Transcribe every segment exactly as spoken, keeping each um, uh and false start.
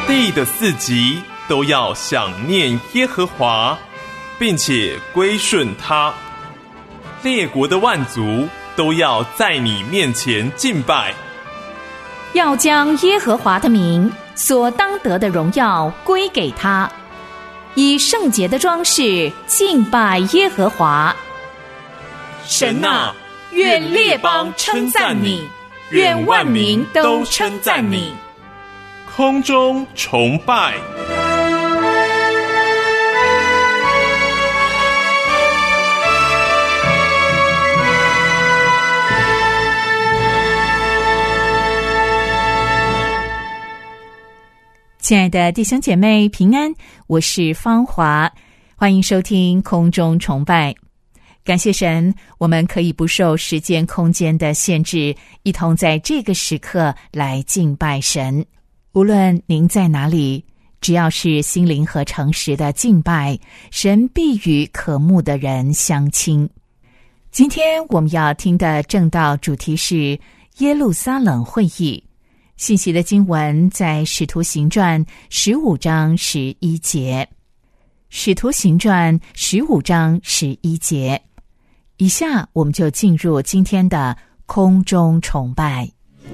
地的四极都要想念耶和华，并且归顺他。列国的万族都要在你面前敬拜， 要将耶和华的名所当得的荣耀归给他，以圣洁的装饰敬拜耶和华。神啊，愿列邦称赞你，愿万民都称赞你。 空中崇拜。 亲爱的弟兄姐妹平安，我是芳华，欢迎收听空中崇拜。感谢神，我们可以不受时间空间的限制，一同在这个时刻来敬拜神。无论您在哪里，只要是心灵和诚实的敬拜，神必与渴慕的人相亲。今天我们要听的正道主题是耶路撒冷会议。信息的经文在使徒行传十五章十一节。使徒行传十五章十一节。以下我们就进入今天的空中崇拜。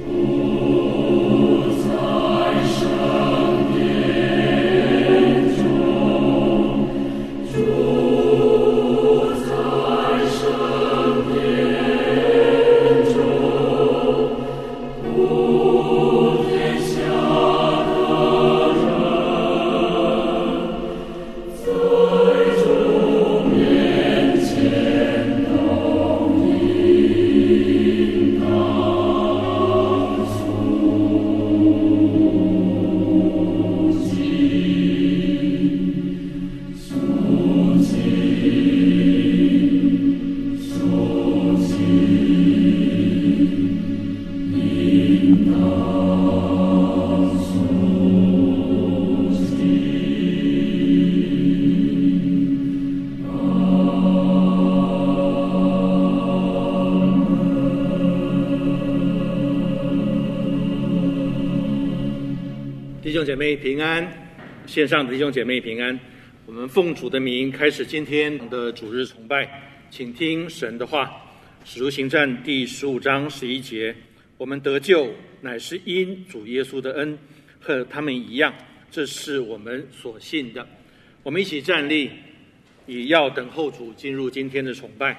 弟兄姐妹平安，线上的弟兄姐妹平安。我们奉主的名开始今天的主日崇拜，请听神的话。使徒行传第十五章十一节，我们得救乃是因主耶稣的恩，和他们一样，这是我们所信的。我们一起站立，以要等候主进入今天的崇拜。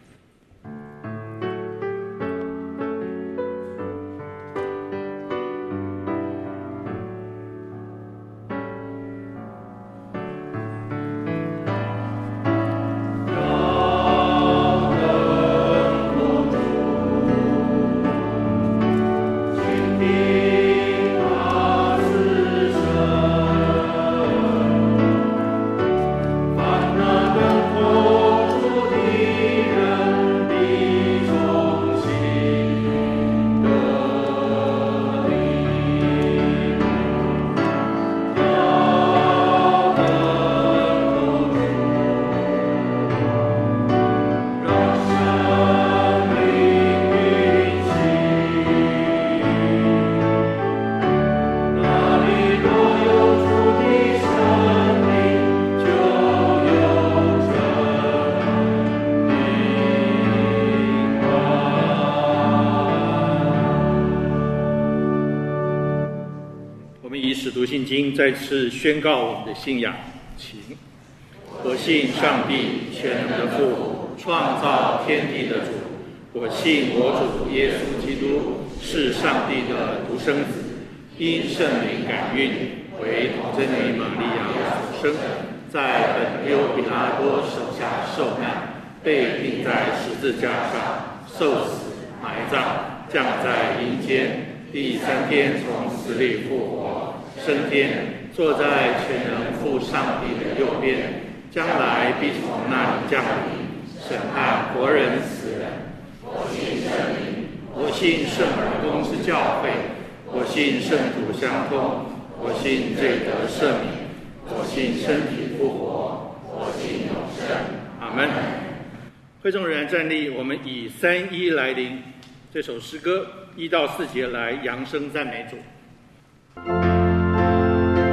再次宣告我们的信仰，请。我信上帝全能的父，创造天地的主。我信我主耶稣基督是上帝的独生子，因圣灵感孕，为童贞女玛利亚所生，在本丢彼拉多手下受难，被钉在十字架上，受死，埋葬，降在阴间，第三天从死里复活，升天，坐在全能父上帝的右边，将来必从那里降临，审判活人死人。我信圣灵，我信圣而公之教会，我信圣徒相通，我信罪得赦免，我信身体复活，我信永生。阿们。会众人站立，我们以三一来临这首诗歌一到四节来扬声赞美主。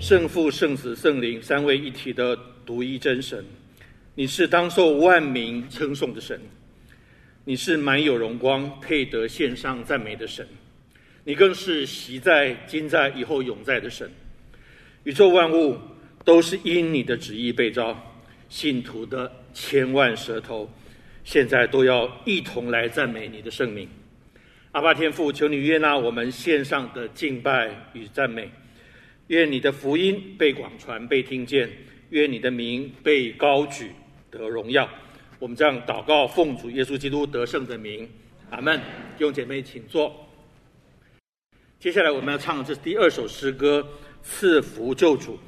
圣父、圣子、圣灵三位一体的独一真神，你是当受万民称颂的神，你是满有荣光，配得献上赞美的神，你更是昔在、今在、以后永在的神。宇宙万物都是因你的旨意被造，信徒的千万舌头现在都要一同来赞美你的圣名。阿爸天父，求你悦纳我们献上的敬拜与赞美，愿你的福音被广传、被听见，愿你的名被高举得荣耀。我们这样祷告，奉主耶稣基督得胜的名，阿们。弟兄姐妹请坐。接下来我们要唱的这是第二首诗歌，赐福救主。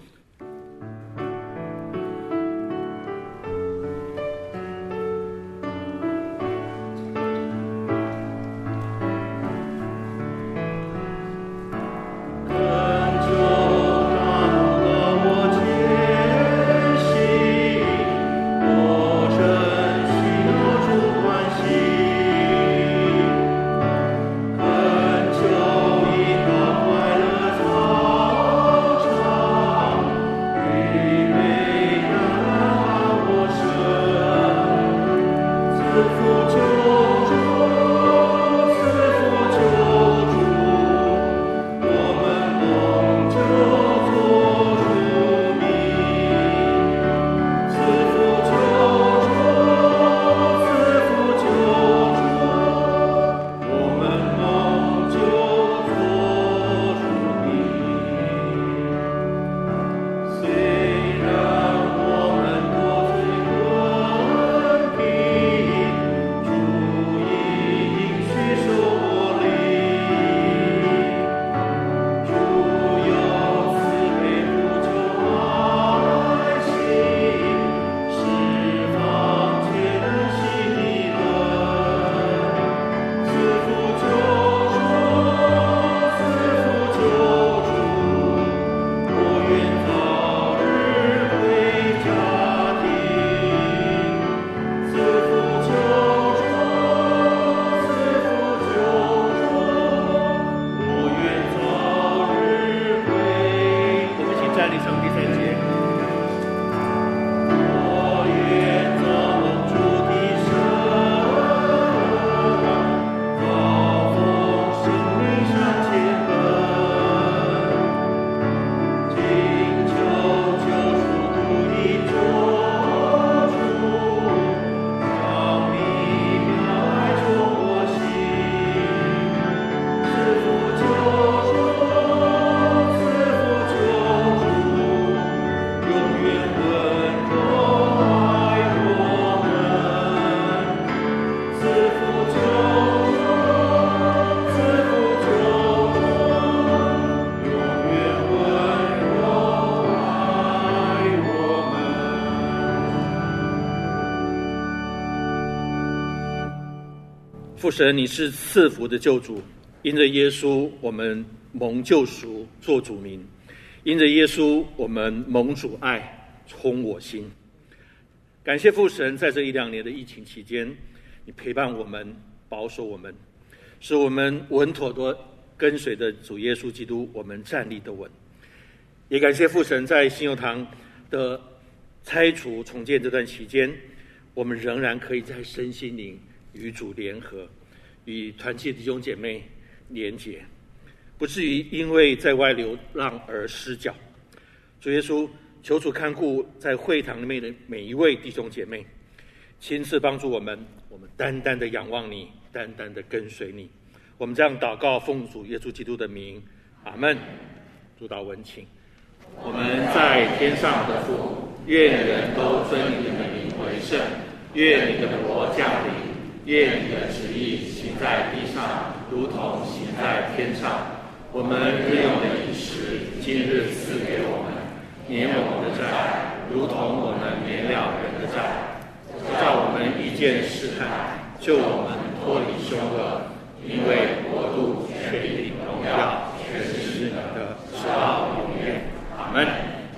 父神，你是赐福的救主，因着耶稣我们蒙救赎做主民，因着耶稣我们蒙主爱充我心。感谢父神，在这一两年的疫情期间，你陪伴我们，保守我们，使我们稳妥地跟随着主耶稣基督，我们站立得稳。也感谢父神，在信友堂的拆除重建这段期间，我们仍然可以在身心灵与主联合，与团契弟兄姐妹连结，不至于因为在外流浪而失脚。主耶稣，求主看顾在会堂里面的每一位弟兄姐妹，亲自帮助我们，我们单单的仰望你，单单的跟随你。我们这样祷告，奉主耶稣基督的名，阿们。主祷文请。我们在天上的父，愿人都尊你的名为圣，愿你的国降临，愿你的旨意行在地上，如同行在天上。我们日用的饮食，今日赐给我们，免我们的债，如同我们免了人的债，不叫我们遇见试探，救我们脱离凶恶。因为国度、权力、荣耀，全是你的，直到永远。阿们。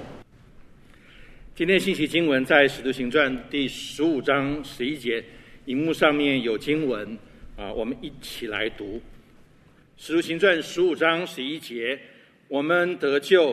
今天信息经文在《使徒行传》第十五章十一节，荧幕上面有经文啊，我们一起来读。《使徒行传》十五章十一节，我们得救，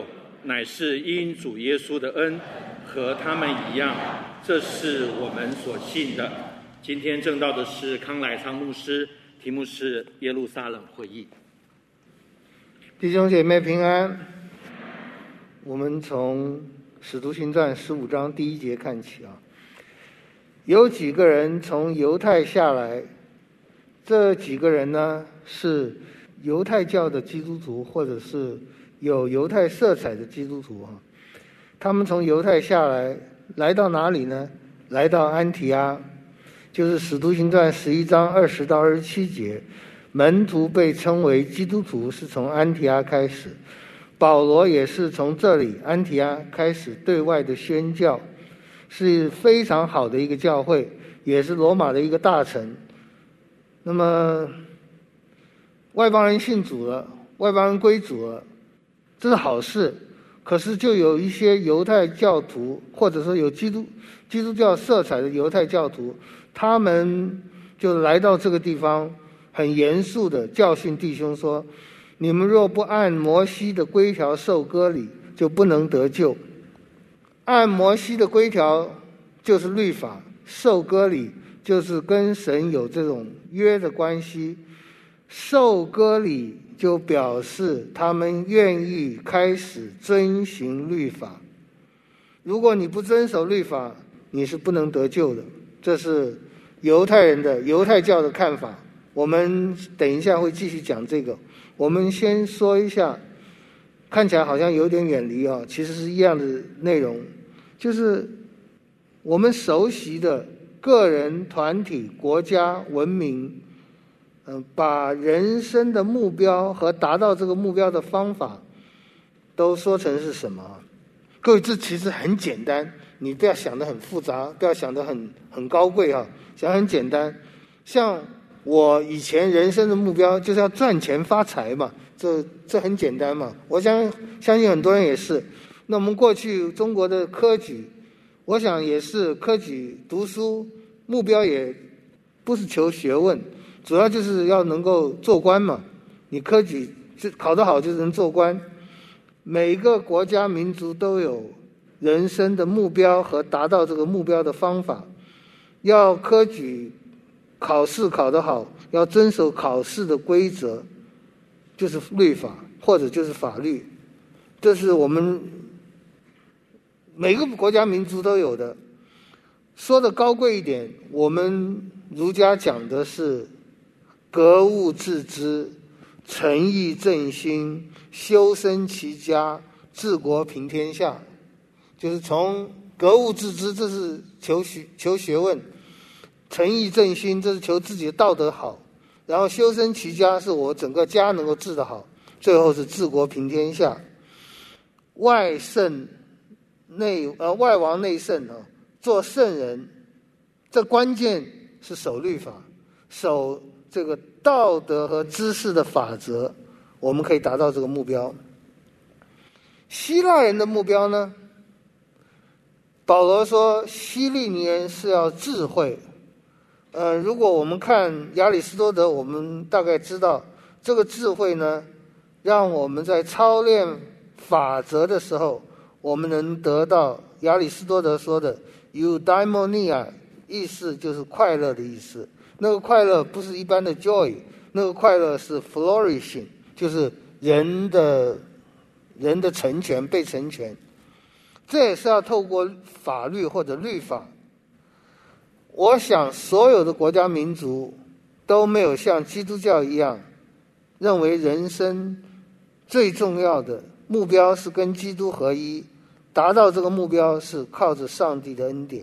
乃是因主耶稣的恩，和他们一样，这是我们所信的。今天证道的是康乃昌牧师，题目是耶路撒冷会议。 弟兄姐妹平安。我们从使徒行传十五章第一节看起啊，有几个人从犹太下来，这几个人呢是犹太教的基督徒，或者是有犹太色彩的基督徒啊。他们从犹太下来，来到哪里呢？来到安提阿，就是使徒行传十一章二十到二十七节，门徒被称为基督徒是从安提阿开始。保罗也是从这里安提阿开始对外的宣教，是非常好的一个教会，也是罗马的一个大城。那么外邦人信主了，外邦人归主了，这是好事。可是就有一些犹太教徒，或者说有基督基督教色彩的犹太教徒，他们就来到这个地方，很严肃的教训弟兄说，你们若不按摩西的规条受割礼，就不能得救。按摩西的规条就是律法，受割礼就是跟神有这种约的关系。受割礼就表示他们愿意开始遵行律法。如果你不遵守律法，你是不能得救的。这是犹太人的犹太教的看法。我们等一下会继续讲这个。我们先说一下，看起来好像有点远离啊，其实是一样的内容，就是我们熟悉的个人、团体、国家、文明，嗯，把人生的目标和达到这个目标的方法都说成是什么？各位，这其实很简单，你不要想得很复杂，不要想得很很高贵啊，想很简单。像我以前人生的目标就是要赚钱发财嘛，这这很简单嘛。我相相信很多人也是。那我们过去中国的科举，我想也是科举读书目标也不是求学问，主要就是要能够做官嘛。你科举考得好就能做官。每个国家民族都有人生的目标和达到这个目标的方法。要科举考试考得好，要遵守考试的规则，就是律法或者就是法律，这是我们每个国家民族都有的。说的高贵一点，我们儒家讲的是格物致知、诚意正心、修身齐家、治国平天下，就是从格物致知，这是求学求学问；诚意正心，这是求自己的道德好；然后修身齐家，是我整个家能够治得好；最后是治国平天下。外圣内呃外王内圣啊，做圣人，这关键是守律法，守这个道德和知识的法则，我们可以达到这个目标。希腊人的目标呢？保罗说，希利尼人是要智慧。呃，如果我们看亚里士多德，我们大概知道这个智慧呢，让我们在操练法则的时候，我们能得到亚里士多德说的 eudaimonia， 意思就是快乐的意思。那个快乐不是一般的 joy， 那个快乐是 flourishing， 就是人的人的成全，被成全。这也是要透过法律或者律法。我想所有的国家民族都没有像基督教一样认为人生最重要的目标是跟基督合一，达到这个目标是靠着上帝的恩典。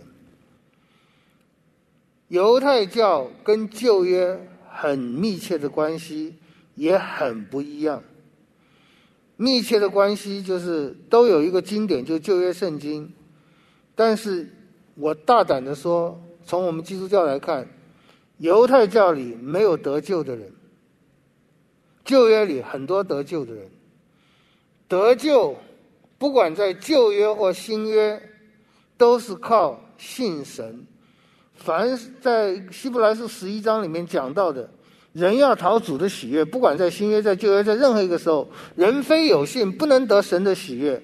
犹太教跟旧约很密切的关系也很不一样。密切的关系就是都有一个经典，就是旧约圣经。但是我大胆的说，从我们基督教来看，犹太教里没有得救的人，旧约里很多得救的人。得救不管在旧约或新约，都是靠信神。凡在希伯来书十一章里面讲到的，人要讨主的喜悦，不管在新约在旧约在任何一个时候，人非有信不能得神的喜悦。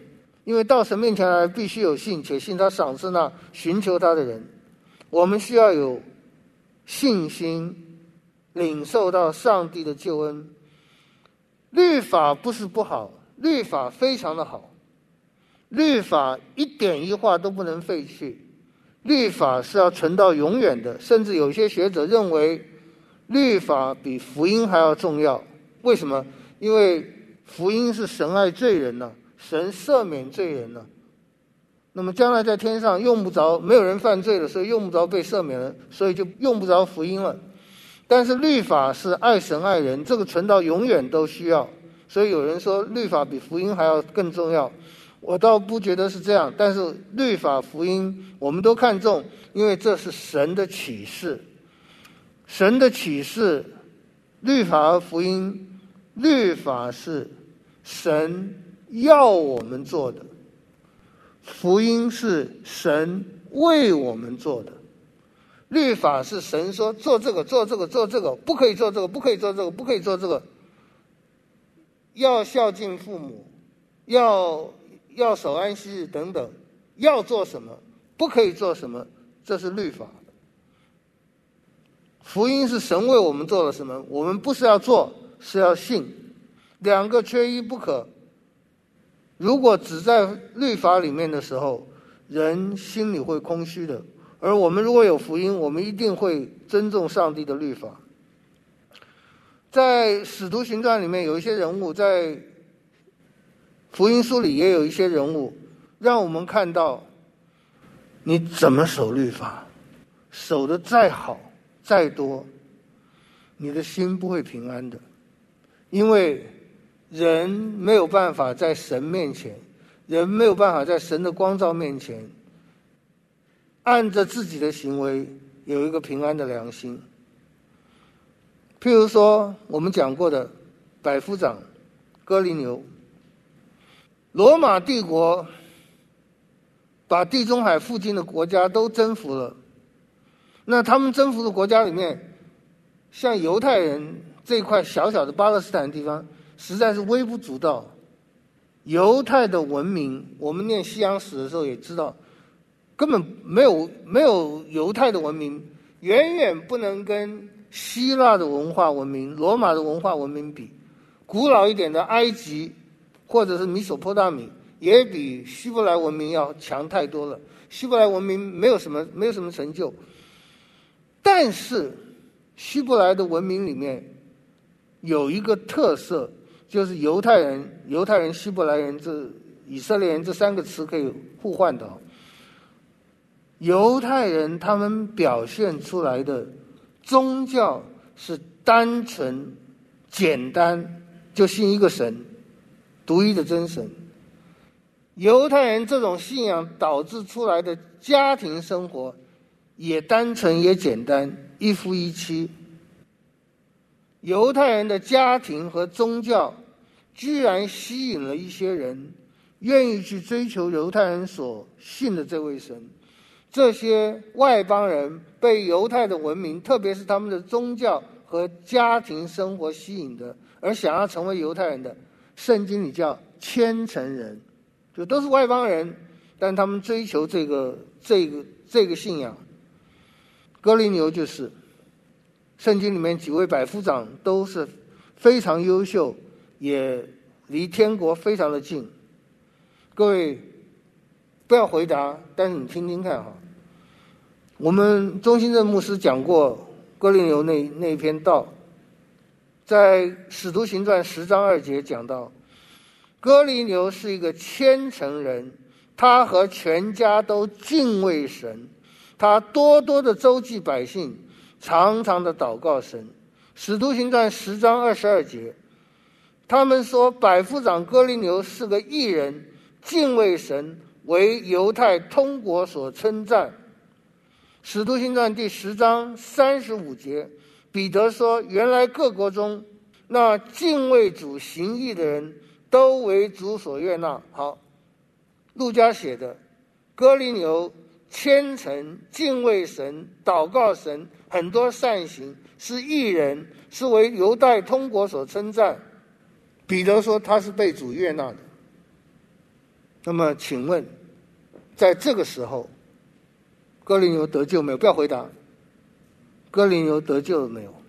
因为到神面前来必须有信，且信他赏赐那寻求他的人。我们需要有信心领受到上帝的救恩。律法不是不好，律法非常的好，律法一点一画都不能废去，律法是要存到永远的。甚至有些学者认为律法比福音还要重要。为什么？因为福音是神爱罪人呢、啊，神赦免罪人呢、啊。那么将来在天上用不着，没有人犯罪了，所以用不着被赦免了，所以就用不着福音了。但是律法是爱神爱人，这个存到永远都需要。所以有人说律法比福音还要更重要，我倒不觉得是这样。但是律法福音我们都看重，因为这是神的启示。神的启示，律法和福音，律法是神要我们做的，福音是神为我们做的。律法是神说做这个做这个做这个，不可以做这个不可以做这个不可以做这个，要孝敬父母，要要守安息日等等，要做什么不可以做什么，这是律法。福音是神为我们做了什么，我们不是要做，是要信，两个缺一不可。如果只在律法里面的时候，人心里会空虚的。而我们如果有福音，我们一定会尊重上帝的律法。在使徒行传里面有一些人物，在福音书里也有一些人物，让我们看到你怎么守律法，守得再好再多，你的心不会平安的。因为人没有办法在神面前，人没有办法在神的光照面前按着自己的行为有一个平安的良心。譬如说我们讲过的百夫长哥尼流，罗马帝国把地中海附近的国家都征服了，那他们征服的国家里面，像犹太人这块小小的巴勒斯坦地方实在是微不足道。犹太的文明，我们念西洋史的时候也知道，根本没有没有犹太的文明，远远不能跟希腊的文化文明、罗马的文化文明比。古老一点的埃及或者是米索波大米，也比希伯来文明要强太多了。希伯来文明没有什么没有什么成就，但是希伯来的文明里面有一个特色，就是犹太人、犹太人、希伯来人、这以色列人这三个词可以互换的。犹太人他们表现出来的宗教是单纯、简单，就信一个神，独一的真神。犹太人这种信仰导致出来的家庭生活也单纯也简单，一夫一妻。犹太人的家庭和宗教居然吸引了一些人，愿意去追求犹太人所信的这位神。这些外邦人被犹太的文明，特别是他们的宗教和家庭生活吸引的，而想要成为犹太人的，圣经里叫虔诚人，就都是外邦人，但他们追求这个这个这个信仰。哥尼流就是，圣经里面几位百夫长都是非常优秀，也离天国非常的近。各位不要回答，但是你听听看哈。我们中兴正牧师讲过哥尼流那那一篇道，在使徒行传十章二节讲到，哥尼流是一个虔诚人，他和全家都敬畏神，他多多的周济百姓，常常的祷告神。使徒行传十章二十二节，他们说百夫长哥尼流是个义人，敬畏神，为犹太通国所称赞。使徒行传第十章三十五节，彼得说，原来各国中那敬畏主行义的人都为主所悦纳。好，路加写的哥尼流虔诚、敬畏神、祷告神，很多善行，是义人，是为犹太通国所称赞。彼得说他是被主悦纳的。 那么请问在这个时候哥林流得救没有？不要回答。哥林流得救了没有？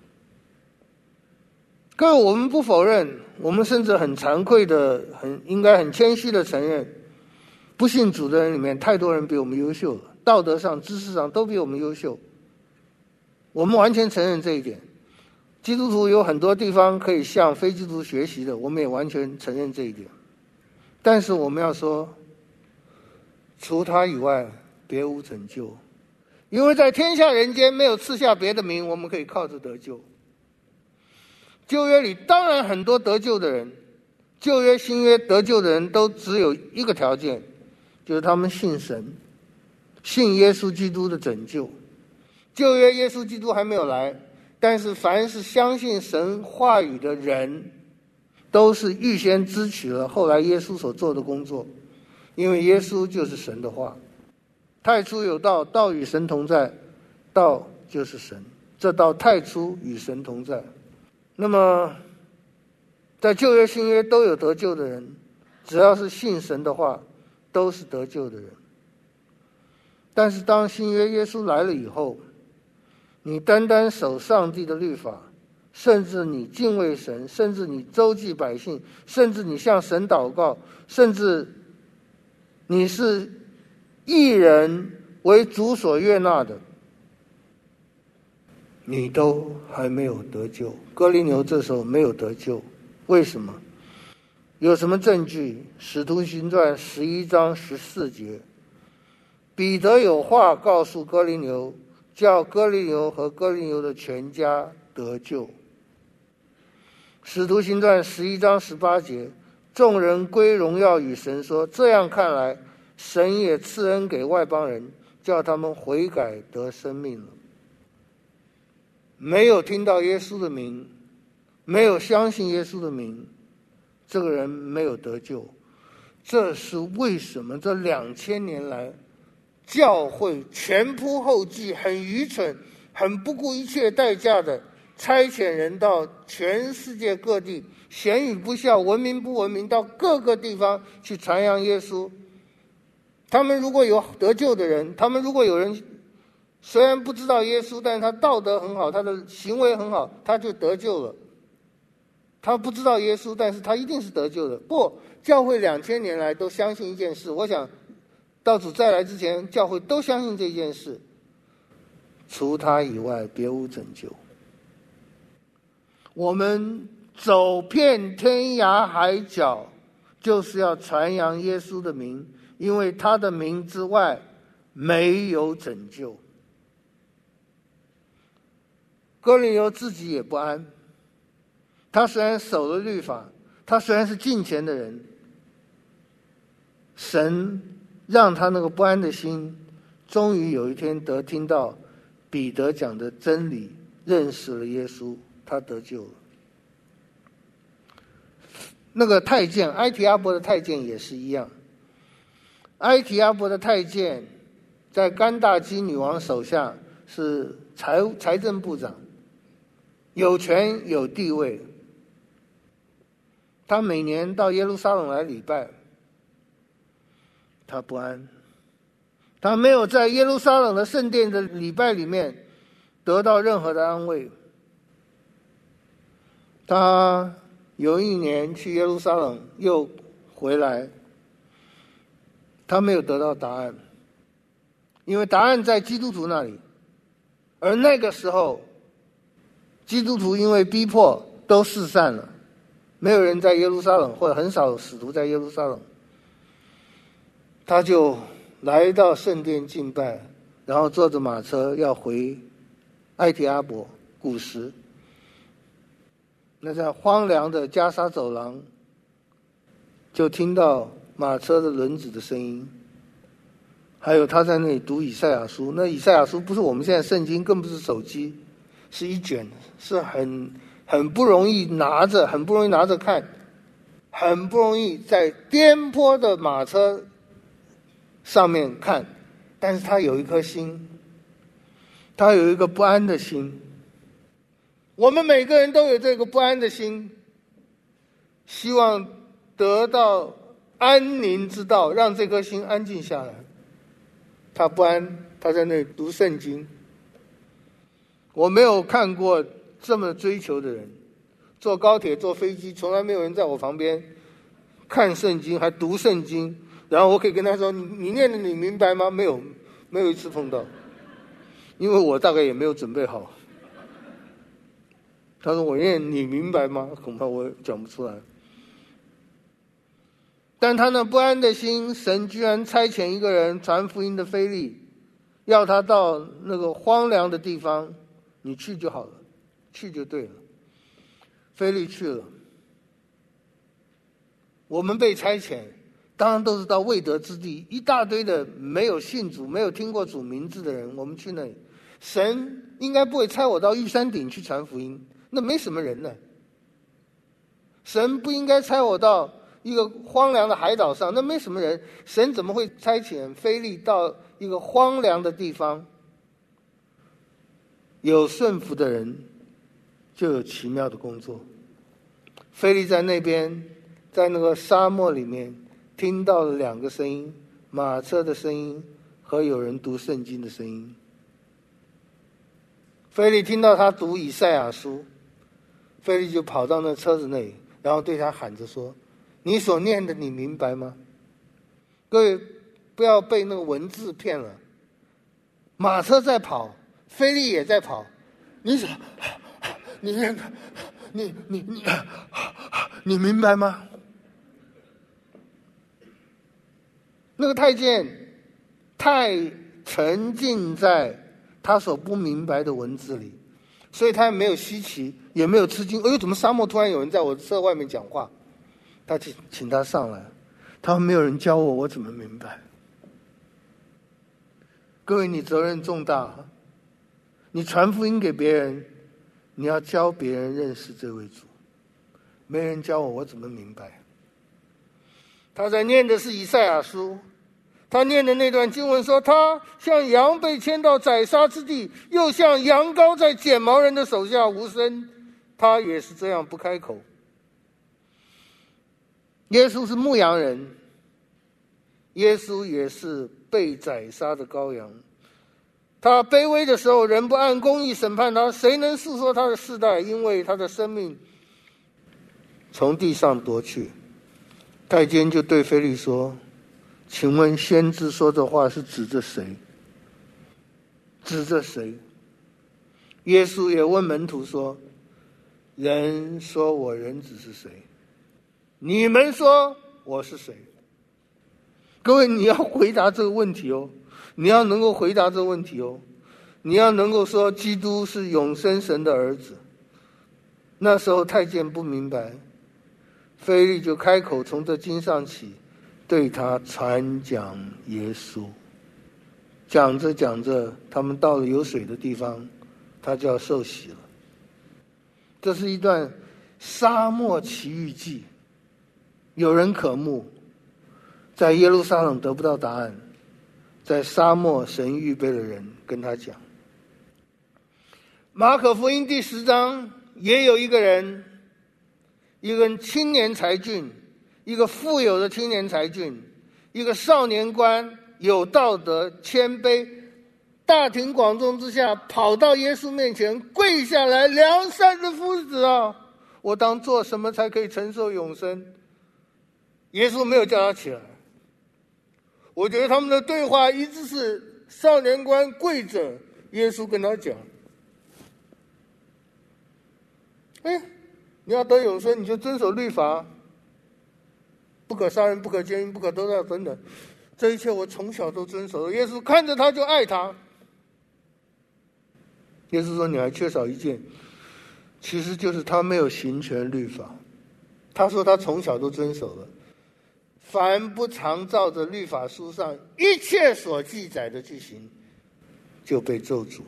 各位，我们不否认，我们甚至很惭愧的很应该很谦虚的承认，不信主的人里面太多人比我们优秀了，道德上知识上都比我们优秀，我们完全承认这一点。基督徒有很多地方可以向非基督徒学习的，我们也完全承认这一点。但是我们要说，除他以外别无拯救，因为在天下人间没有赐下别的名，我们可以靠着得救。旧约里当然很多得救的人，旧约新约得救的人都只有一个条件，就是他们信神，信耶稣基督的拯救。旧约耶稣基督还没有来，但是凡是相信神话语的人，都是预先支取了后来耶稣所做的工作，因为耶稣就是神的话。太初有道，道与神同在，道就是神，这道太初与神同在。那么在旧约新约都有得救的人，只要是信神的话都是得救的人。但是当新约耶稣来了以后，你单单守上帝的律法，甚至你敬畏神，甚至你周济百姓，甚至你向神祷告，甚至你是义人为主所悦纳的，你都还没有得救。哥林流这时候没有得救，为什么？有什么证据？使徒行传十一章十四节，彼得有话告诉哥林流，叫哥林流和哥林流的全家得救。使徒行传十一章十八节，众人归荣耀与神说，这样看来神也赐恩给外邦人，叫他们悔改得生命了。没有听到耶稣的名，没有相信耶稣的名，这个人没有得救。这是为什么这两千年来教会前仆后继，很愚蠢，很不顾一切代价的差遣人到全世界各地，贤与不孝，文明不文明，到各个地方去传扬耶稣。他们如果有得救的人，他们如果有人虽然不知道耶稣，但是他道德很好，他的行为很好，他就得救了。他不知道耶稣，但是他一定是得救的。不，教会两千年来都相信一件事，我想到主再来之前，教会都相信这件事，除他以外别无拯救。我们走遍天涯海角，就是要传扬耶稣的名，因为他的名之外没有拯救。哥林流自己也不安，他虽然守了律法，他虽然是敬虔的人，神让他那个不安的心终于有一天得听到彼得讲的真理，认识了耶稣，他得救了。那个太监埃提阿伯的太监也是一样，埃提阿伯的太监在甘大基女王手下是财财政部长，有权有地位。他每年到耶路撒冷来礼拜，他不安，他没有在耶路撒冷的圣殿的礼拜里面得到任何的安慰。他有一年去耶路撒冷又回来，他没有得到答案，因为答案在基督徒那里。而那个时候基督徒因为逼迫都四散了，没有人在耶路撒冷，或者很少使徒在耶路撒冷。他就来到圣殿敬拜，然后坐着马车要回埃提阿伯古时。那在荒凉的加沙走廊，就听到马车的轮子的声音，还有他在那里读以赛亚书。那以赛亚书不是我们现在圣经，更不是手机，是一卷，是很很不容易拿着，很不容易拿着看，很不容易在颠簸的马车上面看。但是他有一颗心，他有一个不安的心。我们每个人都有这个不安的心，希望得到安宁之道，让这颗心安静下来。他不安，他在那里读圣经。我没有看过这么追求的人，坐高铁坐飞机从来没有人在我旁边看圣经还读圣经，然后我可以跟他说，你你念的你明白吗？没有，没有一次碰到，因为我大概也没有准备好。他说我念你明白吗？恐怕我讲不出来。但他那不安的心，神居然差遣一个人传福音的腓利，要他到那个荒凉的地方，你去就好了，去就对了。腓利去了。我们被差遣当然都是到未得之地，一大堆的没有信主没有听过主名字的人，我们去那里。神应该不会差我到玉山顶去传福音，那没什么人呢。神不应该差我到一个荒凉的海岛上，那没什么人。神怎么会差遣腓利到一个荒凉的地方？有顺服的人就有奇妙的工作。腓利在那边，在那个沙漠里面听到了两个声音，马车的声音和有人读圣经的声音。腓利听到他读以赛亚书，腓利就跑到那车子那里，然后对他喊着说，你所念的你明白吗？各位不要被那个文字骗了，马车在跑，腓利也在跑，你想你念的你你你你明白吗？那个太监太沉浸在他所不明白的文字里，所以他也没有稀奇，也没有吃惊。哎呦，怎么沙漠突然有人在我车外面讲话？他请请他上来，他说没有人教我，我怎么明白？各位，你责任重大，你传福音给别人，你要教别人认识这位主。没人教我，我怎么明白？他在念的是以赛亚书，他念的那段经文说，他像羊被牵到宰杀之地，又像羊羔在剪毛人的手下无声，他也是这样不开口。耶稣是牧羊人，耶稣也是被宰杀的羔羊。他卑微的时候，人不按公义审判他，谁能诉说他的世代？因为他的生命从地上夺去。太监就对腓利说，请问先知说这话是指着谁？指着谁？耶稣也问门徒说，人说我人子是谁？你们说我是谁？各位，你要回答这个问题哦，你要能够回答这个问题哦，你要能够说基督是永生神的儿子。那时候太监不明白，腓利就开口从这经上起，对他传讲耶稣。讲着讲着，他们到了有水的地方，他就要受洗了。这是一段沙漠奇遇记，有人渴慕，在耶路撒冷得不到答案，在沙漠神预备了人跟他讲。马可福音第十章也有一个人，一个青年才俊，一个富有的青年才俊，一个少年官，有道德谦卑，大庭广众之下跑到耶稣面前跪下来，良善的夫子啊，我当做什么才可以承受永生？耶稣没有叫他起来。我觉得他们的对话一直是少年官跪着，耶稣跟他讲，哎，你要得永生，你就遵守律法，不可杀人，不可奸淫，不可偷盗等等，这一切我从小都遵守了。耶稣看着他就爱他。耶稣说你还缺少一件，其实就是他没有行全律法。他说他从小都遵守了，凡不常照着律法书上一切所记载的去行，就被咒诅。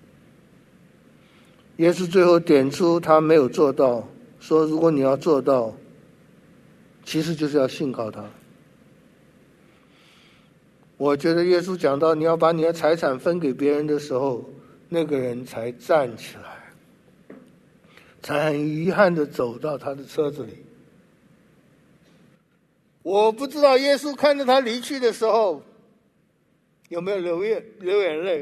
耶稣最后点出他没有做到，说如果你要做到，其实就是要信靠他。我觉得耶稣讲到你要把你的财产分给别人的时候，那个人才站起来，才很遗憾地走到他的车子里。 我不知道耶稣看着他离去的时候有没有流眼流眼泪，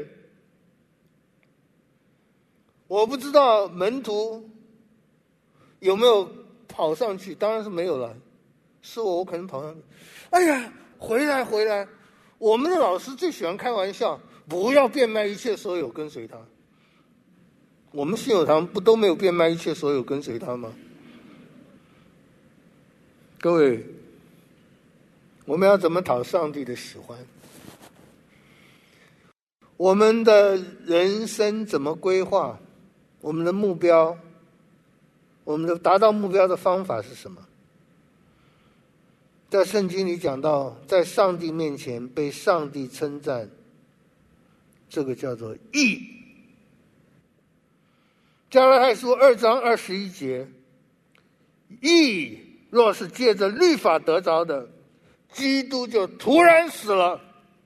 我不知道门徒有没有跑上去，当然是没有了。是我，我可能跑上去。哎呀，回来回来！我们的老师最喜欢开玩笑，不要变卖一切所有跟随他。我们信友堂不都没有变卖一切所有跟随他吗？各位，我们要怎么讨上帝的喜欢？我们的人生怎么规划？我们的目标，我们的达到目标的方法是什么？在圣经里讲到，在上帝面前被上帝称赞，这个叫做义。加拉太书二章二十一节，义若是借着律法得着的，基督就突然死了。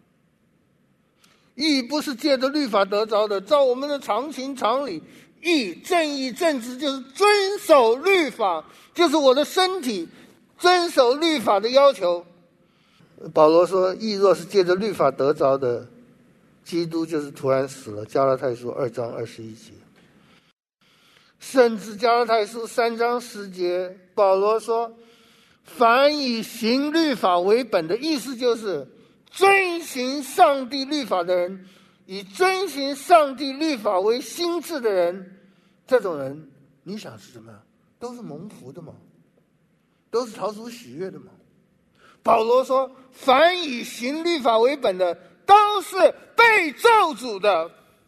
义不是借着律法得着的，照我们的常情常理，义正义正直就是遵守律法，就是我的身体遵守律法的要求。保罗说，义若是借着律法得着的，基督就是突然死了。加拉太书二章二十一节。甚至加拉太书三章十节，保罗说，凡以行律法为本的，意思就是遵行上帝律法的人，以遵行上帝律法为心志的人，这种人你想是什么？都是蒙福的嘛，都是讨主喜悦的嘛。保罗说，凡以行律法为本的，都是被咒诅的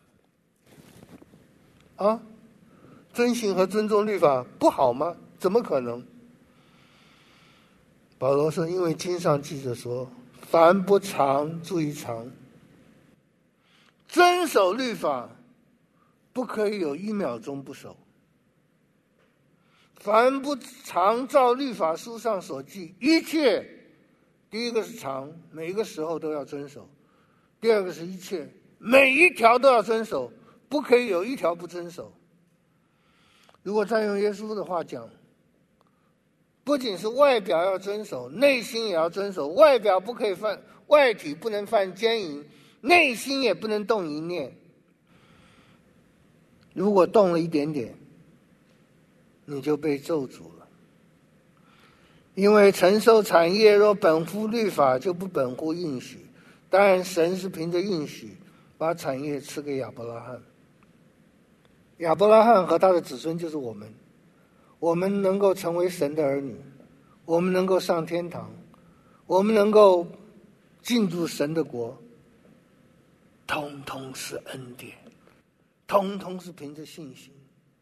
啊！遵行和尊重律法不好吗？怎么可能？保罗说，因为经上记着说，凡不常，注意常，遵守律法不可以有一秒钟不守。凡不常照律法书上所记一切，第一个是常，每一个时候都要遵守；第二个是一切，每一条都要遵守，不可以有一条不遵守。如果再用耶稣的话讲，不仅是外表要遵守，内心也要遵守。外表不可以犯，外体不能犯奸淫，内心也不能动一念。如果动了一点点，你就被咒诅了。因为承受产业若本乎律法，就不本乎应许。当然神是凭着应许把产业赐给亚伯拉罕。亚伯拉罕和他的子孙就是我们，我们能够成为神的儿女，我们能够上天堂，我们能够进入神的国，通通是恩典，通通是凭着信心。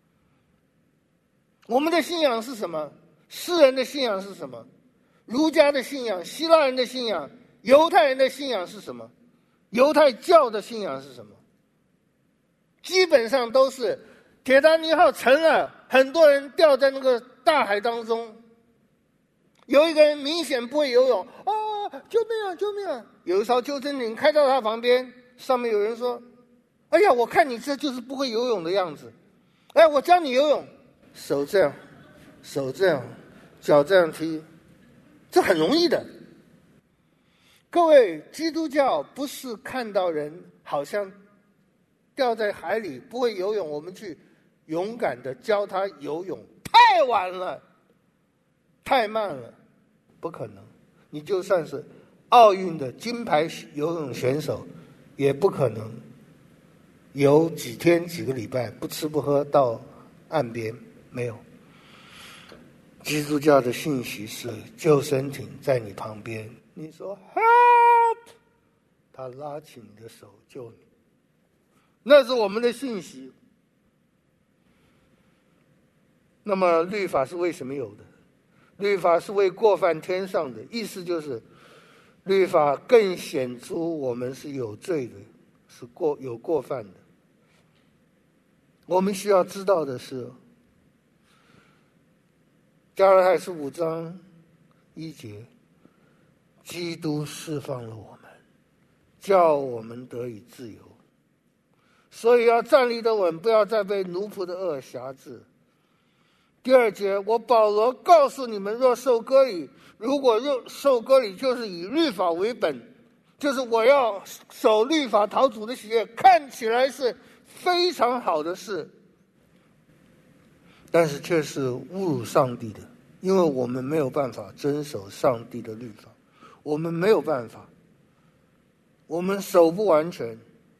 我们的信仰是什么？世人的信仰是什么？儒家的信仰，希腊人的信仰，犹太人的信仰是什么？犹太教的信仰是什么？基本上都是铁达尼号沉了，很多人掉在那个大海当中，有一个人明显不会游泳，啊，救命啊救命啊！有一艘救生艇开到他旁边，上面有人说，哎呀，我看你这就是不会游泳的样子，哎，我教你游泳，手这样，手这样，脚这样踢，这很容易的。各位，基督教不是看到人好像掉在海里不会游泳，我们去勇敢的教他游泳，太晚了，太慢了，不可能。你就算是奥运的金牌游泳选手，也不可能游几天几个礼拜不吃不喝到岸边，没有。基督教的信息是救生艇在你旁边，你说 help， 他拉起你的手救你，那是我们的信息。那么律法是为什么有的？律法是为过犯添上的，意思就是律法更显出我们是有罪的，是过有过犯的。我们需要知道的是，加拉太书五章一节，基督释放了我们，叫我们得以自由，所以要站立得稳，不要再被奴仆的恶辖制。 第二节，我保罗告诉你们，若受割礼，如果若受割礼，就是以律法为本，就是我要守律法讨主的喜悦，看起来是非常好的事，但是却是侮辱上帝的，因为我们没有办法遵守上帝的律法，我们没有办法，我们守不完全，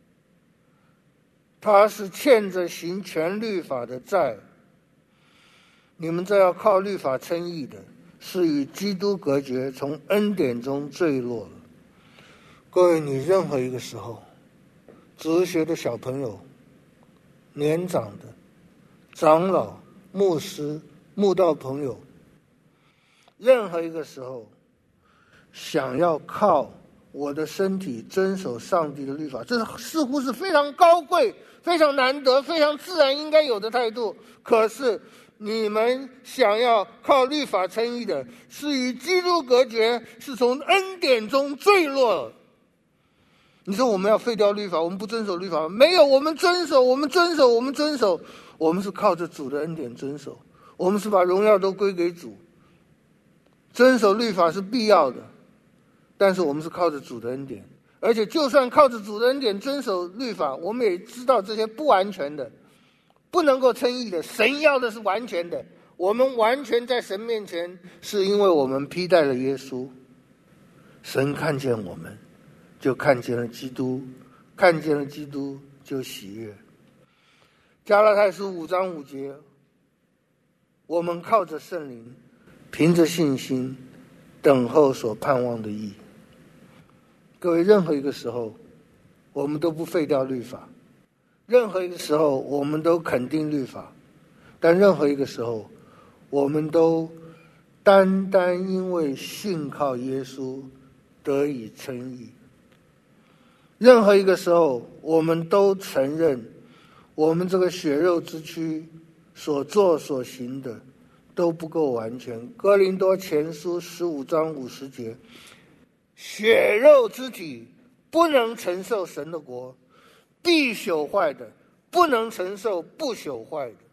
他是欠着行全律法的债。你们这要靠律法称义的，是与基督隔绝，从恩典中坠落了。各位，你任何一个时候，哲学的小朋友、年长的、长老、牧师、慕道朋友，任何一个时候想要靠我的身体遵守上帝的律法，这似乎是非常高贵、非常难得、非常自然应该有的态度。可是你们想要靠律法称义的，是与基督隔绝，是从恩典中坠落。你说我们要废掉律法，我们不遵守律法？没有，我们遵守，我们遵守，我们遵守，我们是靠着主的恩典遵守，我们是把荣耀都归给主。遵守律法是必要的，但是我们是靠着主的恩典，而且就算靠着主的恩典遵守律法，我们也知道这些不完全的，不能够称义的，神要的是完全的。我们完全在神面前，是因为我们披戴了耶稣。神看见我们，就看见了基督，看见了基督就喜悦。加拉太书五章五节，我们靠着圣灵，凭着信心等候所盼望的义。各位，任何一个时候我们都不废掉律法，任何一个时候我们都肯定律法，但任何一个时候我们都单单因为信靠耶稣得以称义。任何一个时候我们都承认我们这个血肉之躯所做所行的都不够完全。哥林多前书十五章五十节，血肉之体不能承受神的国，必朽坏的不能承受不朽坏的。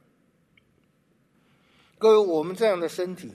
各位，我们这样的身体，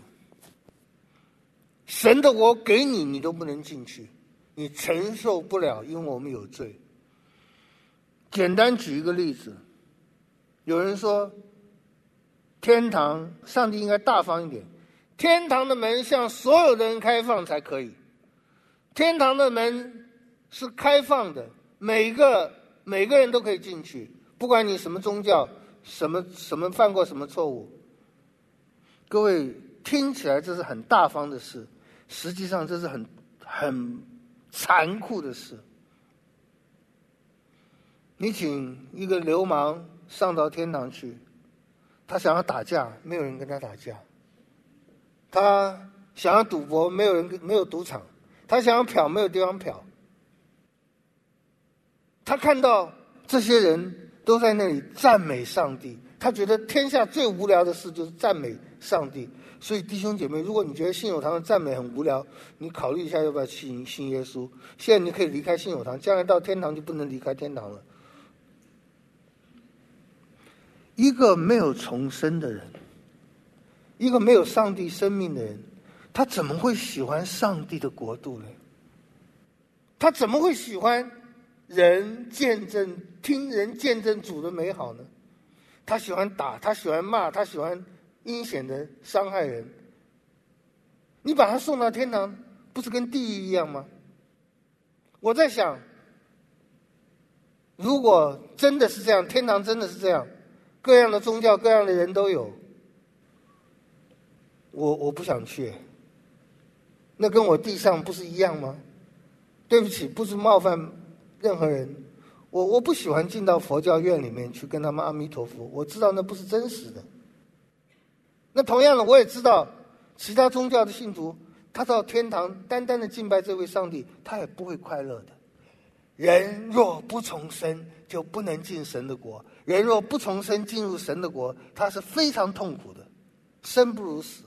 神的国给你，你都不能进去，你承受不了，因为我们有罪。简单举一个例子，有人说天堂上帝应该大方一点，天堂的门向所有的人开放才可以。天堂的门是开放的，每个每个人都可以进去，不管你什么宗教，什么什么犯过什么错误。各位，听起来这是很大方的事，实际上这是很很残酷的事。你请一个流氓上到天堂去，他想要打架，没有人跟他打架；他想要赌博，没有人没有赌场；他想要嫖，没有地方嫖。他看到这些人都在那里赞美上帝，他觉得天下最无聊的事就是赞美上帝。所以弟兄姐妹，如果你觉得信友堂的赞美很无聊，你考虑一下要不要信信耶稣。现在你可以离开信友堂，将来到天堂就不能离开天堂了。一个没有重生的人，一个没有上帝生命的人，他怎么会喜欢上帝的国度呢？他怎么会喜欢人见证听人见证主的美好呢？他喜欢打，他喜欢骂，他喜欢阴险的伤害人。你把他送到天堂，不是跟地狱一样吗？我在想，如果真的是这样，天堂真的是这样，各样的宗教各样的人都有，我我不想去。那跟我地上不是一样吗？对不起，不是冒犯任何人，我我不喜欢进到佛教院里面去跟他们阿弥陀佛，我知道那不是真实的。那同样的，我也知道其他宗教的信徒，他到天堂单单的敬拜这位上帝，他也不会快乐的。人若不重生，就不能进神的国；人若不重生进入神的国，他是非常痛苦的，生不如死。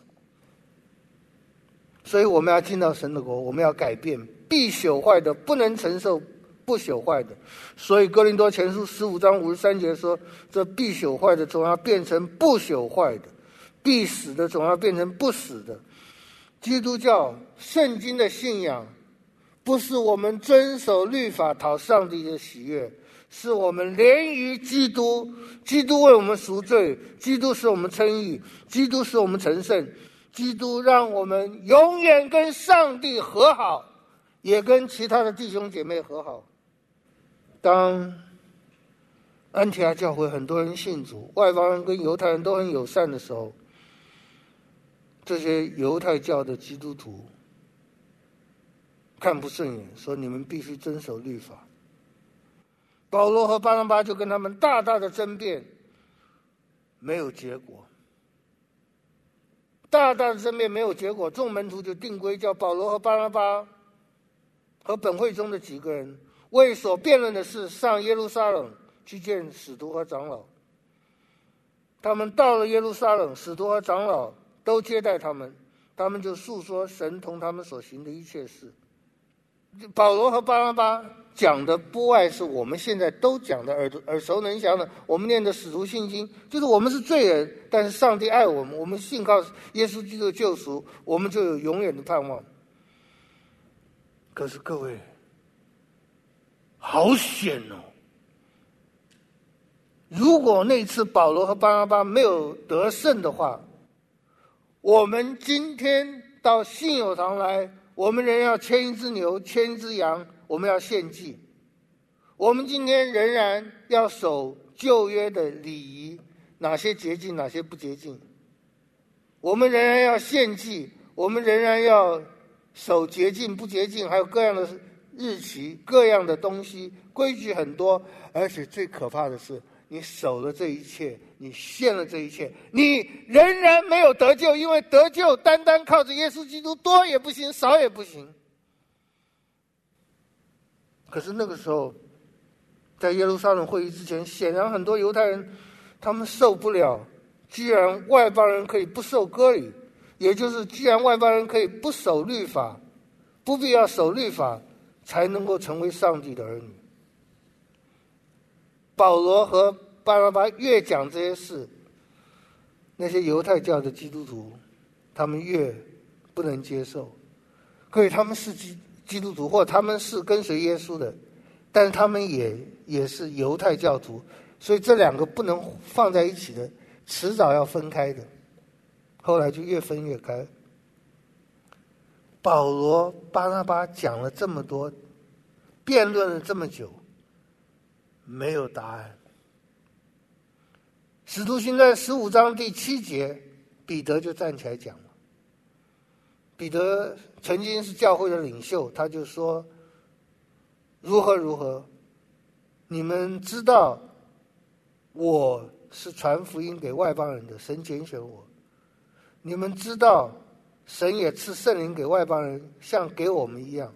所以我们要进到神的国，我们要改变，必朽坏的不能承受不朽坏的。所以哥林多前书十五章五十三节说，这必朽坏的总要变成不朽坏的， 必死的总要变成不死的。基督教圣经的信仰不是我们遵守律法讨上帝的喜悦，是我们连于基督，基督为我们赎罪，基督使我们称义，基督使我们成圣，基督让我们永远跟上帝和好，也跟其他的弟兄姐妹和好。当安提阿教会很多人信主，外邦人跟犹太人都很友善的时候，这些犹太教的基督徒看不顺眼，说你们必须遵守律法。保罗和巴拿巴就跟他们大大的争辩，没有结果。大大的争辩没有结果，众门徒就定规，叫保罗和巴拿巴和本会中的几个人为所辩论的事上耶路撒冷去见使徒和长老。他们到了耶路撒冷，使徒和长老都接待他们，他们就述说神同他们所行的一切事。保罗和巴拿巴讲的不外是我们现在都讲的耳耳熟能详的，我们念的使徒信经，就是我们是罪人，但是上帝爱我们，我们信靠耶稣基督的救赎，我们就有永远的盼望。可是各位，好险哦！如果那次保罗和巴拿巴没有得胜的话，我们今天到信友堂来，我们仍要牵一只牛，牵一只羊，我们要献祭。我们今天仍然要守旧约的礼仪，哪些洁净，哪些不洁净。我们仍然要献祭，我们仍然要守洁净不洁净，还有各样的日期，各样的东西，规矩很多。而且最可怕的是，你守了这一切，你献了这一切，你仍然没有得救，因为得救单单靠着耶稣基督，多也不行，少也不行。可是那个时候，在耶路撒冷会议之前，显然很多犹太人他们受不了，既然外邦人可以不受割礼，也就是既然外邦人可以不守律法，不必要守律法才能够成为上帝的儿女。保罗和巴拿巴越讲这些事，那些犹太教的基督徒他们越不能接受。可以他们是基基督徒，或他们是跟随耶稣的，但是他们也也是犹太教徒，所以这两个不能放在一起的，迟早要分开的。后来就越分越开。保罗巴拿巴讲了这么多，辩论了这么久，没有答案。使徒行传十五章第七节，彼得就站起来讲了。彼得曾经是教会的领袖，他就说：如何如何，你们知道我是传福音给外邦人的，神拣选我。你们知道神也赐圣灵给外邦人，像给我们一样。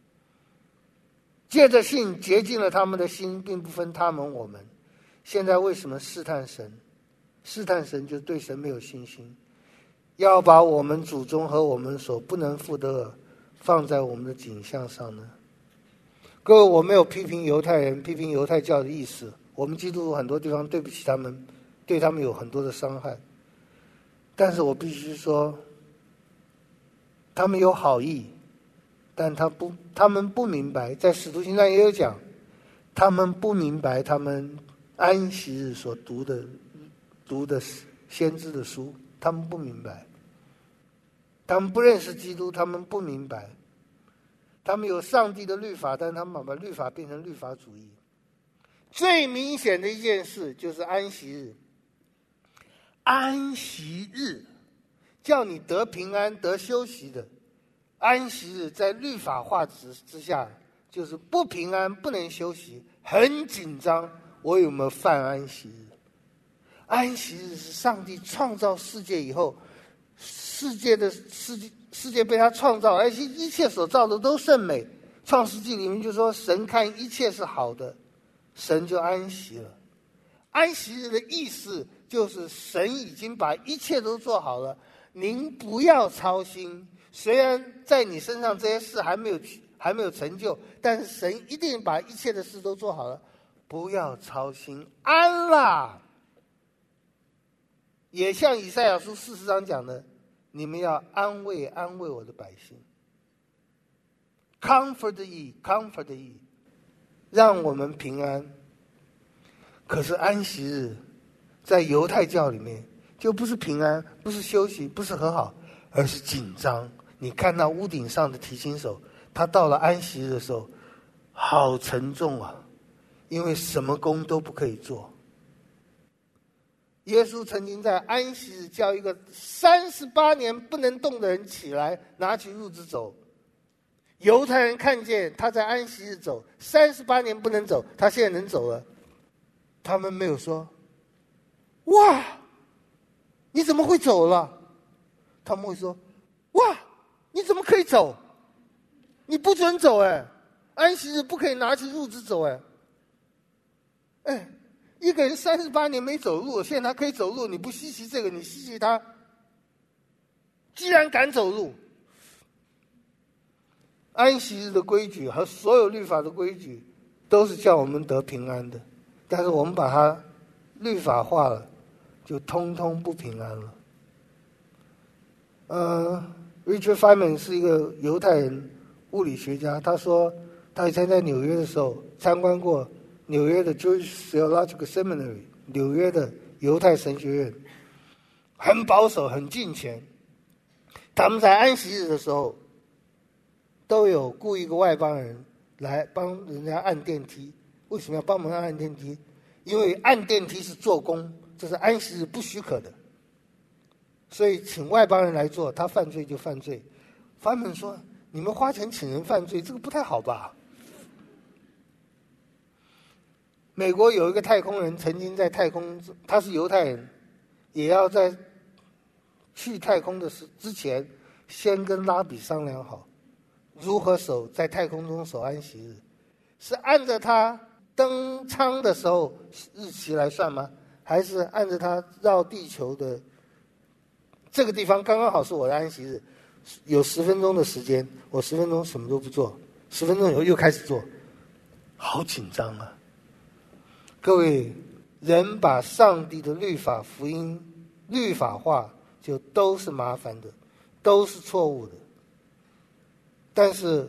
借着信洁净了他们的心，并不分他们我们。现在为什么试探神？试探神就对神没有信心，要把我们祖宗和我们所不能负的恶放在我们的景象上呢？各位，我没有批评犹太人、批评犹太教的意思，我们基督徒很多地方对不起他们，对他们有很多的伤害。但是我必须说，他们有好意，但他不，他们不明白，在使徒行传也有讲，他们不明白他们安息日所读的读的先知的书，他们不明白，他们不认识基督，他们不明白，他们有上帝的律法，但他们把律法变成律法主义。最明显的一件事就是安息日。安息日叫你得平安得休息的，安息日在律法化之之下就是不平安，不能休息，很紧张，我有没有犯安息日？安息日是上帝创造世界以后，世界的世界世界被他创造，而且一切所造的都甚美。创世纪里面就说神看一切是好的，神就安息了。安息日的意思就是神已经把一切都做好了，您不要操心。虽然在你身上这些事还没有还没有成就，但是神一定把一切的事都做好了，不要操心，安啦。 也像以赛亚书四十章讲的，你们要安慰安慰我的百姓。Comfort ye, comfort ye， 让我们平安。可是安息日在犹太教里面就不是平安，不是休息，不是和好，而是紧张。你看到屋顶上的提琴手，他到了安息日的时候好沉重啊，因为什么工都不可以做。耶稣曾经在安息日叫一个三十八年不能动的人起来，拿起褥子走。犹太人看见他在安息日走，三十八年不能走，他现在能走了，他们没有说哇你怎么会走了，他们会说哇你怎么可以走，你不准走哎，安息日不可以拿起褥子走哎。哎，一个人三十八年没走路，现在他可以走路，你不稀奇这个，你稀奇他既然敢走路。安息日的规矩和所有律法的规矩都是叫我们得平安的，但是我们把它律法化了，就通通不平安了。呃 Richard Feynman 是一个犹太人物理学家，他说他以前在纽约的时候参观过纽约的 Jewish Theological Seminary， 纽约的犹太神学院，很保守很敬虔。他们在安息日的时候都有雇一个外邦人来帮人家按电梯。为什么要帮忙按电梯？因为按电梯是做工，这是安息日不许可的，所以请外邦人来做，他犯罪就犯罪。他们说你们花钱请人犯罪，这个不太好吧。美国有一个太空人曾经在太空，他是犹太人，也要在去太空的之前先跟拉比商量好如何守在太空中守安息日，是按着他登舱的时候日期来算吗？还是按着他绕地球的这个地方刚刚好是我的安息日，有十分钟的时间，我十分钟什么都不做，十分钟以后又开始做，好紧张啊！各位，人把上帝的律法福音律法化，就都是麻烦的，都是错误的。但是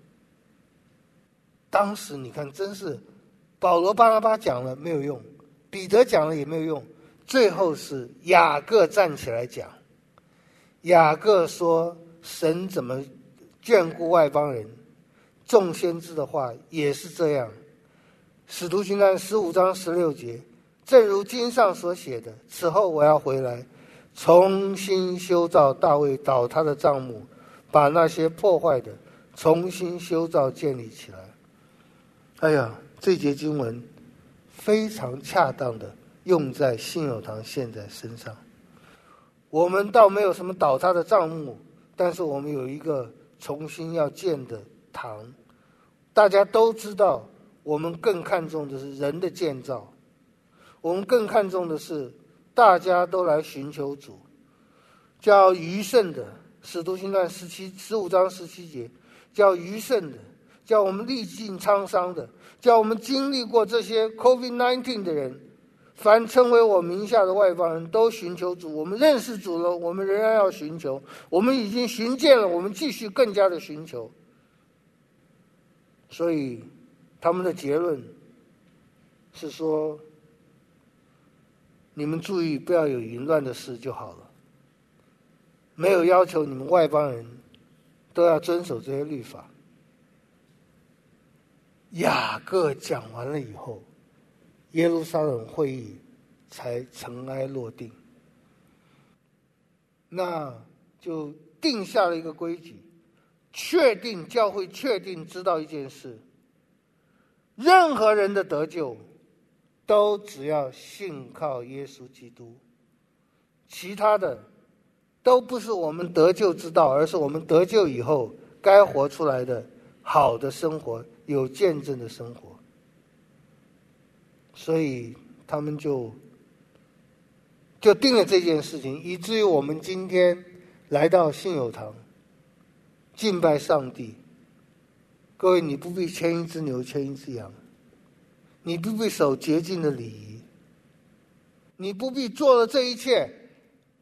当时你看，真是保罗巴拿巴讲了没有用，彼得讲了也没有用，最后是雅各站起来讲。雅各说神怎么眷顾外邦人，众先知的话也是这样。使徒行传十五章十六节，正如经上所写的，此后我要回来，重新修造大卫倒塌的帐幕，把那些破坏的重新修造建立起来。哎呀，这节经文非常恰当的用在信友堂现在身上。我们倒没有什么倒塌的帐幕，但是我们有一个重新要建的堂。大家都知道，我们更看重的是人的建造，我们更看重的是大家都来寻求主。叫余剩的，使徒行传十七十五章十七节，叫余剩的，叫我们历尽沧桑的，叫我们经历过这些 COVID 十九 的人，凡称为我名下的外邦人都寻求主。我们认识主了，我们仍然要寻求，我们已经寻见了，我们继续更加的寻求。所以他们的结论是说，你们注意不要有淫乱的事就好了，没有要求你们外邦人都要遵守这些律法。雅各讲完了以后，耶路撒冷会议才尘埃落定，那就定下了一个规矩，确定教会确定知道一件事，任何人的得救都只要信靠耶稣基督，其他的都不是我们得救之道，而是我们得救以后该活出来的好的生活，有见证的生活。所以他们就就定了这件事情，以至于我们今天来到信友堂敬拜上帝。各位，你不必牵一只牛牵一只羊，你不必守洁净的礼仪，你不必做了这一切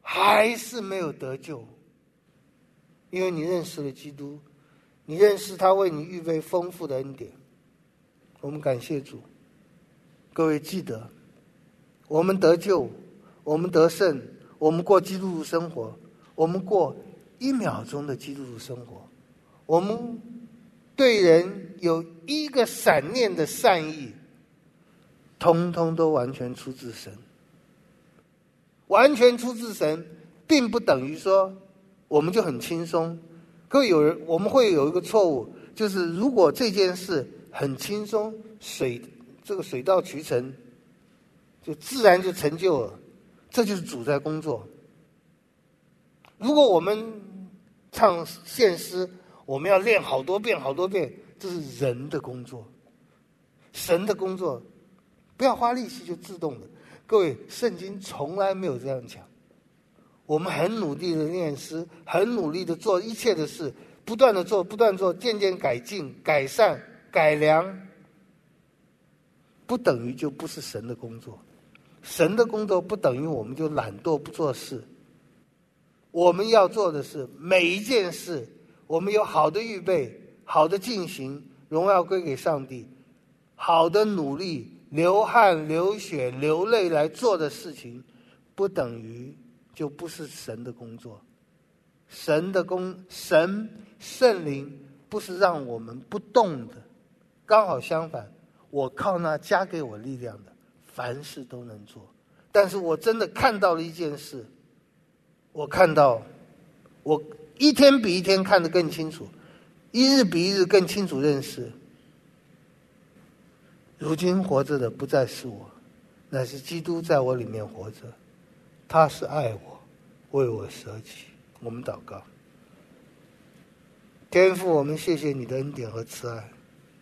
还是没有得救，因为你认识了基督，你认识他为你预备丰富的恩典。我们感谢主。各位记得，我们得救，我们得胜，我们过基督徒生活，我们过一秒钟的基督徒生活，我们对人有一个闪念的善意，通通都完全出自神。完全出自神，并不等于说我们就很轻松。各位有人，我们会有一个错误，就是如果这件事很轻松，水这个水到渠成，就自然就成就了，这就是主在工作。如果我们唱献诗，我们要练好多遍好多遍，这是人的工作。神的工作不要花力气就自动的。各位，圣经从来没有这样讲。我们很努力的念诗，很努力的做一切的事，不断的做，不断做，渐渐改进、改善、改良，不等于就不是神的工作。神的工作不等于我们就懒惰不做事。我们要做的是每一件事，我们有好的预备，好的进行，荣耀归给上帝，好的努力，流汗流血流泪来做的事情，不等于就不是神的工作。神的工神圣灵不是让我们不动的，刚好相反，我靠那加给我力量的，凡事都能做。但是我真的看到了一件事，我看到我一天比一天看得更清楚，一日比一日更清楚认识，如今活着的不再是我，乃是基督在我里面活着。他是爱我，为我舍己。我们祷告。天父，我们谢谢你的恩典和慈爱，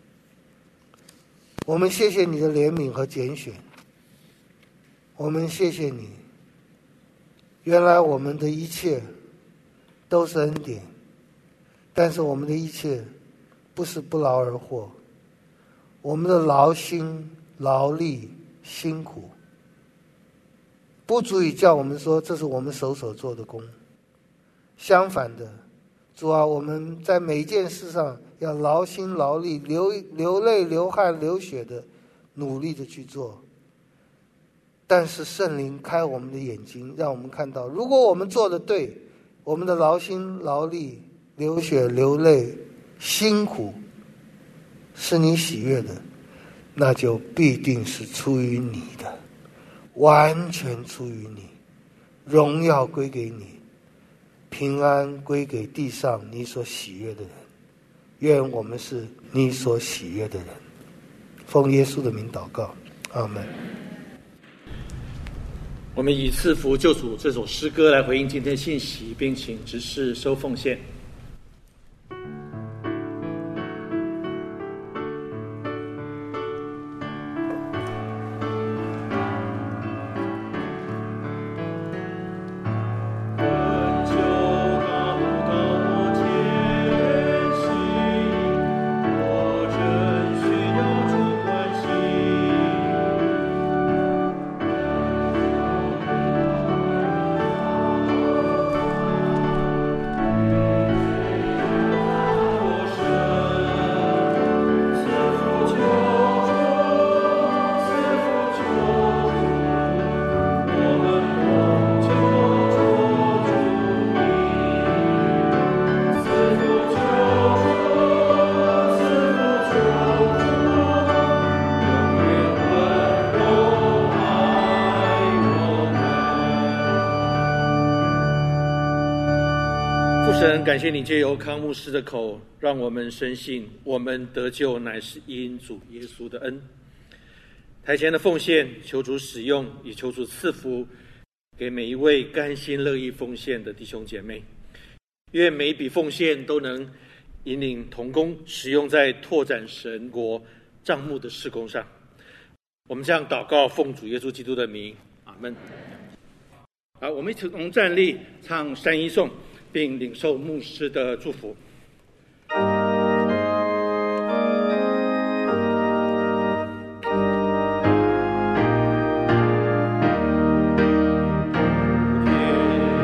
我们谢谢你的怜悯和拣选，我们谢谢你，原来我们的一切都是恩典，但是我们的一切不是不劳而获，我们的劳心劳力辛苦不足以叫我们说这是我们手所做的工。相反的，主啊，我们在每一件事上要劳心劳力，流流泪流汗流血的努力的去做。但是圣灵开我们的眼睛，让我们看到，如果我们做的对，我们的劳心劳力流血流泪辛苦是你喜悦的，那就必定是出于你的，完全出于你，荣耀归给你，平安归给地上你所喜悦的人。愿我们是你所喜悦的人。奉耶稣的名祷告，阿们。 我们以赐福救主这首诗歌来回应今天信息，并请执事收奉献。神，感谢你借由康牧师的口，让我们深信我们得救乃是因主耶稣的恩。台前的奉献，求主使用，也求主赐福给每一位甘心乐意奉献的弟兄姐妹。愿每一笔奉献都能引领同工，使用在拓展神国帐幕的事工上。我们这样祷告，奉主耶稣基督的名，阿们。好，我们一同站立，唱三一颂，并领受牧师的祝福。天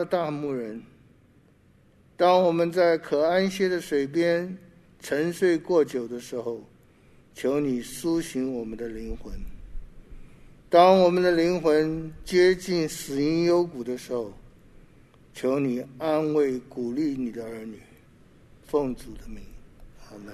大牧人，当我们在可安歇的水边沉睡过久的时候，求你苏醒我们的灵魂；当我们的灵魂接近死荫幽谷的时候，求你安慰鼓励你的儿女。奉主的名，阿们。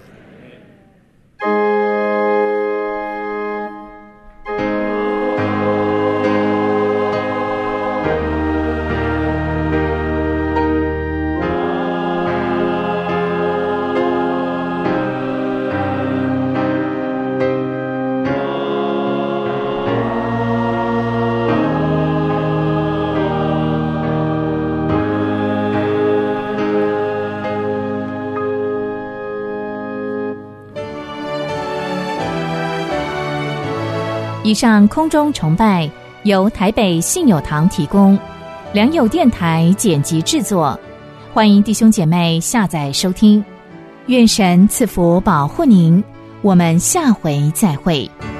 以上空中崇拜由台北信友堂提供，良友电台剪辑制作，欢迎弟兄姐妹下载收听。愿神赐福保护您，我们下回再会。